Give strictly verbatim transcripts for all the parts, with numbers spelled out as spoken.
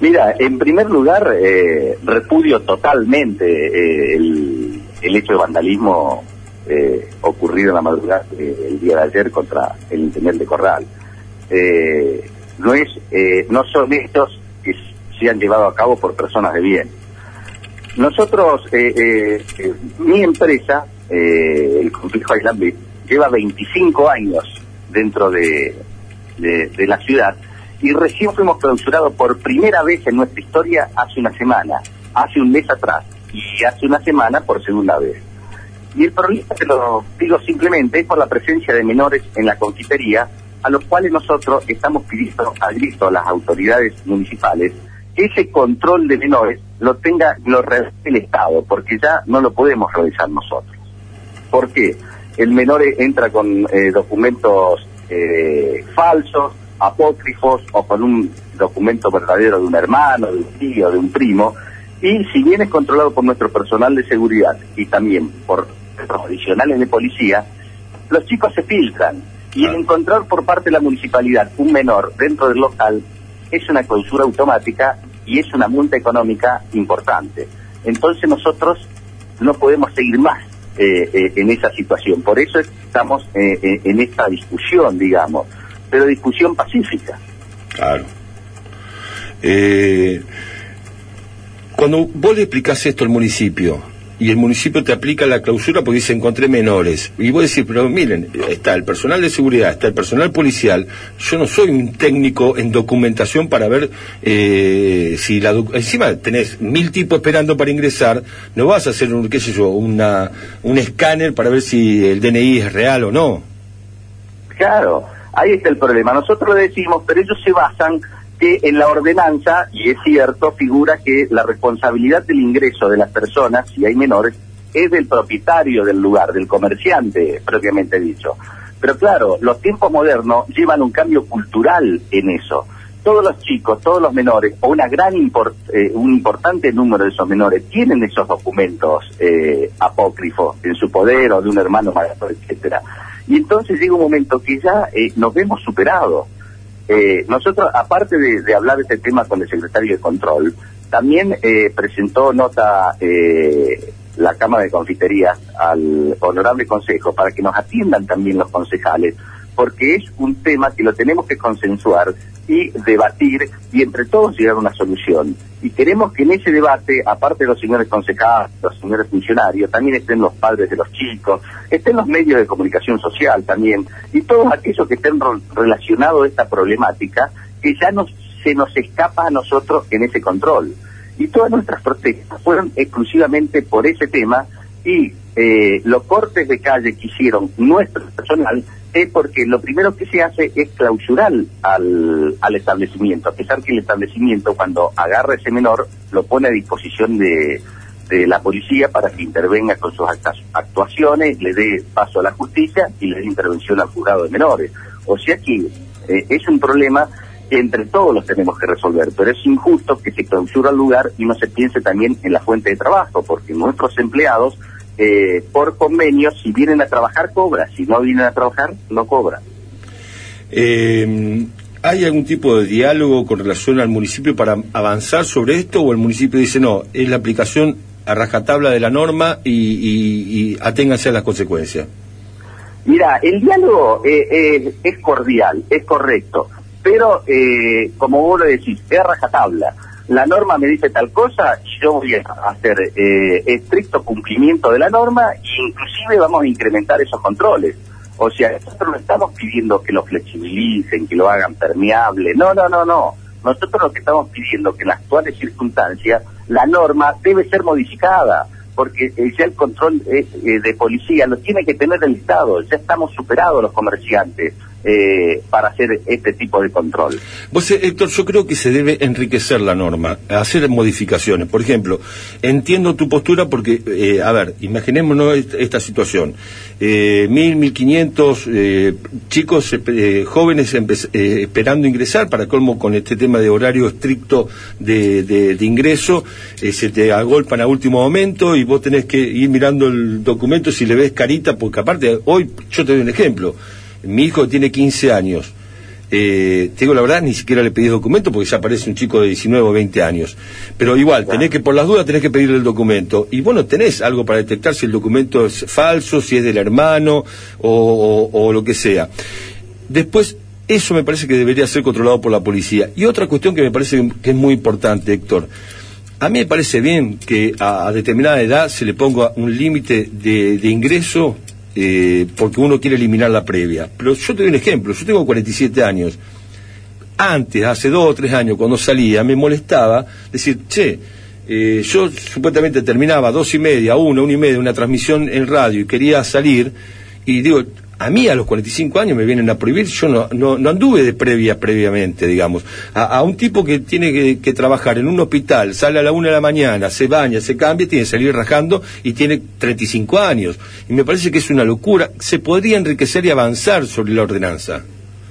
Mira, en primer lugar, eh, repudio totalmente eh, el, el hecho de vandalismo eh, ocurrido en la madrugada eh, el día de ayer contra el intendente Corral. Eh, no es, eh, no son hechos que se han llevado a cabo por personas de bien. Nosotros, eh, eh, eh, mi empresa, eh, el complejo Island Beach, lleva veinticinco años dentro de, de, de la ciudad, y recién fuimos clausurados por primera vez en nuestra historia hace una semana, hace un mes atrás, y hace una semana por segunda vez. Y el problema, te lo digo simplemente, es por la presencia de menores en la confitería, a los cuales nosotros estamos pidiendo a grito a las autoridades municipales que ese control de menores lo tenga, lo realice el Estado, porque ya no lo podemos realizar nosotros. ¿Por qué? El menor entra con eh, documentos eh, falsos, apócrifos, o con un documento verdadero de un hermano, de un tío, de un primo, y si bien es controlado por nuestro personal de seguridad y también por profesionales de policía, los chicos se filtran, y el encontrar por parte de la municipalidad un menor dentro del local es una clausura automática y es una multa económica importante. Entonces nosotros no podemos seguir más eh, eh, en esa situación, por eso estamos eh, eh, en esta discusión, digamos, pero discusión pacífica. Claro. Eh, cuando vos le explicás esto al municipio, y el municipio te aplica la clausura porque dice encontré menores, y vos decís, pero miren, está el personal de seguridad, está el personal policial, yo no soy un técnico en documentación para ver eh, si la doc- encima tenés mil tipos esperando para ingresar, no vas a hacer un, qué sé yo, una, un escáner para ver si el D N I es real o no. Claro, ahí está el problema. Nosotros le decimos, pero ellos se basan que en la ordenanza, y es cierto, figura que la responsabilidad del ingreso de las personas, si hay menores, es del propietario del lugar, del comerciante, propiamente dicho. Pero claro, los tiempos modernos llevan un cambio cultural en eso. Todos los chicos, todos los menores, o una gran import, eh, un importante número de esos menores, tienen esos documentos eh, apócrifos en su poder, o de un hermano mayor, etcétera. Y entonces llega un momento que ya eh, nos vemos superados. Eh, nosotros, aparte de, de hablar de este tema con el secretario de Control, también eh, presentó nota eh, la Cámara de Confiterías al Honorable Consejo para que nos atiendan también los concejales, porque es un tema que lo tenemos que consensuar y debatir y entre todos llegar a una solución. Y queremos que en ese debate, aparte de los señores concejales, los señores funcionarios, también estén los padres de los chicos, estén los medios de comunicación social también, y todos aquellos que estén relacionados a esta problemática, que ya nos, se nos escapa a nosotros en ese control. Y todas nuestras protestas fueron exclusivamente por ese tema, y eh, los cortes de calle que hicieron nuestro personal es porque lo primero que se hace es clausurar al, al establecimiento, a pesar que el establecimiento, cuando agarra a ese menor, lo pone a disposición de, de la policía para que intervenga con sus actuaciones, le dé paso a la justicia y le dé intervención al juzgado de menores. O sea que eh, es un problema que entre todos los tenemos que resolver, pero es injusto que se clausura el lugar y no se piense también en la fuente de trabajo, porque nuestros empleados, Eh, por convenio, si vienen a trabajar, cobran. Si no vienen a trabajar, no cobran. Eh, ¿Hay algún tipo de diálogo con relación al municipio para avanzar sobre esto? ¿O el municipio dice, no, es la aplicación a rajatabla de la norma y, y, y aténganse a las consecuencias? Mira, el diálogo eh, eh, es cordial, es correcto, pero eh, como vos lo decís, es a rajatabla. La norma me dice tal cosa, yo voy a hacer eh, estricto cumplimiento de la norma e inclusive vamos a incrementar esos controles. O sea, nosotros no estamos pidiendo que lo flexibilicen, que lo hagan permeable, no, no, no, no. Nosotros lo que estamos pidiendo es que en las actuales circunstancias la norma debe ser modificada, porque eh, ya el control eh, eh, de policía lo tiene que tener el Estado, ya estamos superados los comerciantes eh, para hacer este tipo de control. Vos, Héctor, yo creo que se debe enriquecer la norma, hacer modificaciones. Por ejemplo, entiendo tu postura porque, eh, a ver, imaginémonos esta, esta situación. Eh, mil, mil quinientos eh, chicos eh, jóvenes eh, esperando ingresar, para colmo con este tema de horario estricto de, de, de ingreso, eh, se te agolpan a último momento y vos tenés que ir mirando el documento si le ves carita, porque aparte, hoy, yo te doy un ejemplo, mi hijo tiene quince años, Eh, te digo la verdad, ni siquiera le pedís documento porque ya aparece un chico de diecinueve o veinte años. Pero igual, tenés que, por las dudas, tenés que pedirle el documento. Y vos no tenés algo para detectar si el documento es falso, si es del hermano o, o, o lo que sea. Después, eso me parece que debería ser controlado por la policía. Y otra cuestión que me parece que es muy importante, Héctor. A mí me parece bien que a, a determinada edad se le ponga un límite de, de ingreso eh, porque uno quiere eliminar la previa. Pero yo te doy un ejemplo. Yo tengo cuarenta y siete años. Antes, hace dos o tres años, cuando salía, me molestaba decir, che, eh, yo supuestamente terminaba dos y media, una, una y media, una transmisión en radio y quería salir, y digo, a mí a los cuarenta y cinco años me vienen a prohibir, yo no, no, no anduve de previa previamente, digamos. A, a un tipo que tiene que, que trabajar en un hospital, sale a la una de la mañana, se baña, se cambia, tiene que salir rajando y tiene treinta y cinco años. Y me parece que es una locura. Se podría enriquecer y avanzar sobre la ordenanza.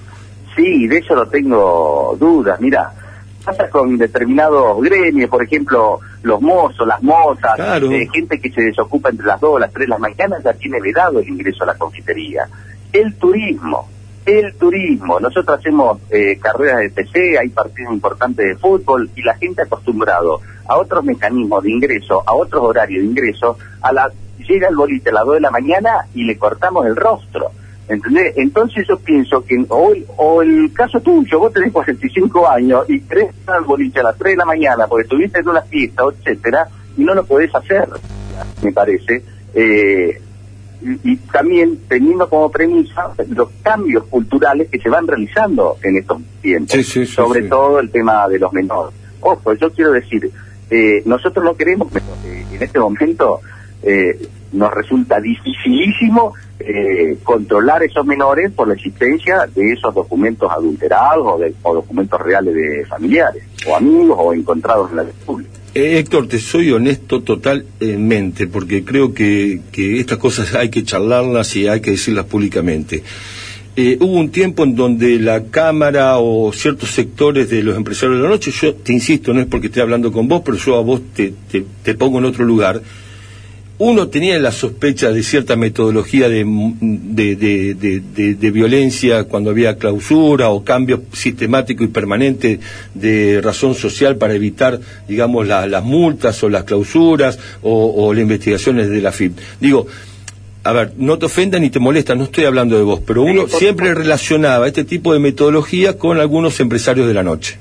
Sí, de eso no tengo dudas. Mira, pasa con determinados gremios, por ejemplo, los mozos, las mozas, claro. eh, gente que se desocupa entre las dos, las tres de la mañana, ya tiene vedado el ingreso a la confitería. El turismo, el turismo. Nosotros hacemos eh, carreras de T C, hay partidos importantes de fútbol, y la gente acostumbrado a otros mecanismos de ingreso, a otros horarios de ingreso, a la llega el boliche a las dos de la mañana y le cortamos el rostro. ¿Entendés? Entonces yo pienso que hoy, o el caso tuyo, vos tenés cuarenta y cinco años y querés estar al boliche a las tres de la mañana porque estuviste en una fiesta, etcétera, y no lo podés hacer, me parece. Eh, y, y también teniendo como premisa los cambios culturales que se van realizando en estos tiempos, sí, sí, sí, sobre sí. todo el tema de los menores. Ojo, yo quiero decir, eh, nosotros no queremos, eh, en este momento eh, nos resulta dificilísimo Eh, controlar esos menores por la existencia de esos documentos adulterados o, de, o documentos reales de familiares, o amigos, o encontrados en la República. Eh, Héctor, te soy honesto totalmente, porque creo que, que estas cosas hay que charlarlas y hay que decirlas públicamente. Eh, hubo un tiempo en donde la Cámara o ciertos sectores de los empresarios de la noche, yo te insisto, no es porque esté hablando con vos, pero yo a vos te, te, te pongo en otro lugar. Uno tenía la sospecha de cierta metodología de, de, de, de, de, de violencia cuando había clausura o cambio sistemático y permanente de razón social para evitar, digamos, la, las multas o las clausuras o, o las investigaciones de la F I P. Digo, a ver, no te ofendan ni te molestan, no estoy hablando de vos, pero uno sí, siempre supuesto. relacionaba este tipo de metodología con algunos empresarios de la noche.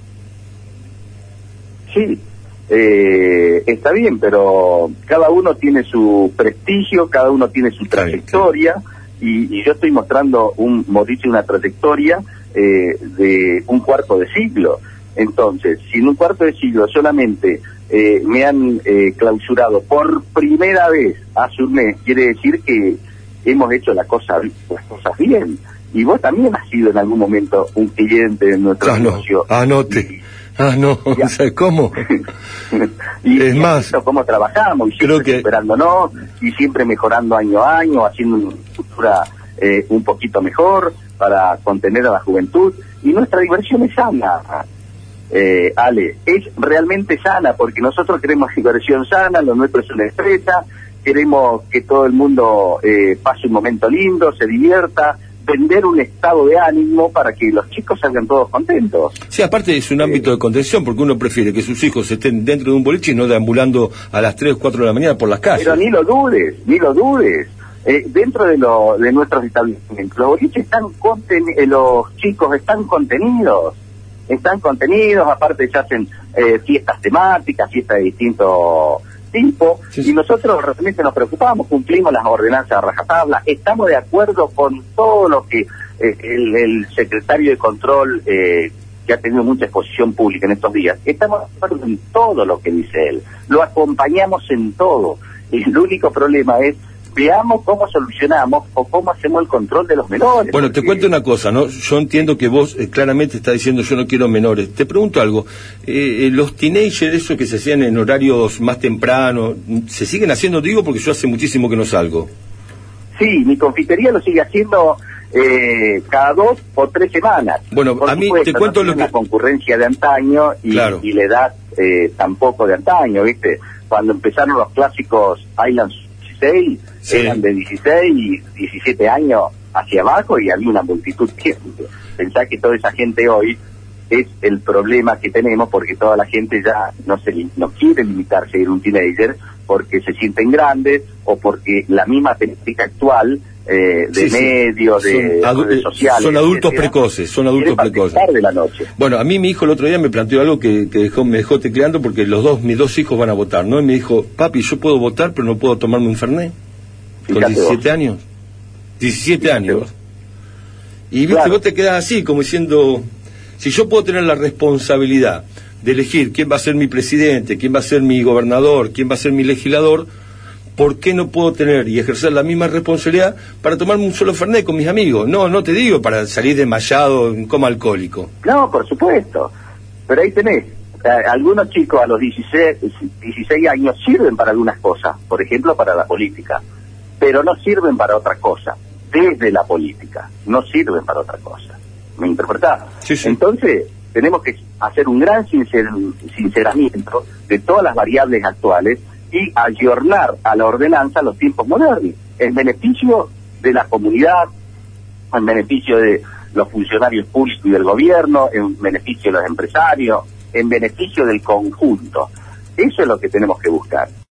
Sí. Eh, está bien, pero cada uno tiene su prestigio, cada uno tiene su trayectoria, y, y yo estoy mostrando un modicio, una trayectoria eh, de un cuarto de siglo. Entonces, si en un cuarto de siglo solamente eh, me han eh, clausurado por primera vez hace un mes, quiere decir que hemos hecho la cosa, las cosas bien. Y vos también has sido en algún momento un cliente de nuestro ah, negocio. No. Anote. Ah, no, ¿sabes cómo? y, es y más, cómo trabajamos, y siempre creo que... superándonos, y siempre mejorando año a año, haciendo una cultura eh, un poquito mejor para contener a la juventud. Y nuestra diversión es sana, eh, Ale, es realmente sana, porque nosotros queremos diversión sana, lo nuestro es una empresa, queremos que todo el mundo eh, pase un momento lindo, se divierta, vender un estado de ánimo para que los chicos salgan todos contentos. Sí, aparte es un ámbito de contención, porque uno prefiere que sus hijos estén dentro de un boliche y no deambulando a las tres o cuatro de la mañana por las calles. Pero ni lo dudes, ni lo dudes. Eh, dentro de, lo, de nuestros establecimientos, los boliches están conten eh, los chicos están contenidos, están contenidos, aparte se hacen eh, fiestas temáticas, fiestas de distintos tipo, sí, sí. Y nosotros realmente nos preocupamos, cumplimos las ordenanzas a rajatabla, estamos de acuerdo con todo lo que eh, el, el secretario de Control, eh, que ha tenido mucha exposición pública en estos días, estamos de acuerdo en todo lo que dice él, lo acompañamos en todo, y el único problema es veamos cómo solucionamos o cómo hacemos el control de los menores. Bueno, porque... te cuento una cosa, ¿no? Yo entiendo que vos eh, claramente estás diciendo yo no quiero menores. Te pregunto algo, eh, eh, los teenagers, esos que se hacían en horarios más tempranos, ¿se siguen haciendo? Digo porque yo hace muchísimo que no salgo. Sí, mi confitería lo sigue haciendo eh, cada dos o tres semanas. Bueno, Por a mí supuesto, te cuento no lo que... la concurrencia de antaño y, claro. y la edad eh, tampoco de antaño, ¿viste? Cuando empezaron los clásicos Island dieciséis, sí. Eran de dieciséis y diecisiete años hacia abajo y había una multitud de gente. Pensá que toda esa gente hoy es el problema que tenemos, porque toda la gente ya no se no quiere limitarse a ir un teenager porque se sienten grandes o porque la misma temática actual eh, de sí, medios, sí. de son redes sociales, son adultos etcétera, precoces, son adultos precoces. De la noche. Bueno, a mí mi hijo el otro día me planteó algo que, que dejó, me dejó tecleando, porque los dos, mis dos hijos van a votar, ¿no? Y me dijo, papi, yo puedo votar, pero no puedo tomarme un Fernet. Con diecisiete años. diecisiete años. Y viste, claro, vos te quedás así, como diciendo, si yo puedo tener la responsabilidad de elegir quién va a ser mi presidente, quién va a ser mi gobernador, quién va a ser mi legislador, ¿por qué no puedo tener y ejercer la misma responsabilidad para tomarme un solo Fernet con mis amigos? No, no te digo para salir desmayado en coma alcohólico. No, por supuesto. Pero ahí tenés, eh, algunos chicos a los dieciséis, dieciséis años sirven para algunas cosas, por ejemplo para la política, pero no sirven para otra cosa, desde la política, no sirven para otra cosa. ¿Me interpretás? Sí, sí. Entonces, tenemos que hacer un gran sincer, sinceramiento de todas las variables actuales y ayornar a la ordenanza a los tiempos modernos, en beneficio de la comunidad, en beneficio de los funcionarios públicos y del gobierno, en beneficio de los empresarios, en beneficio del conjunto. Eso es lo que tenemos que buscar.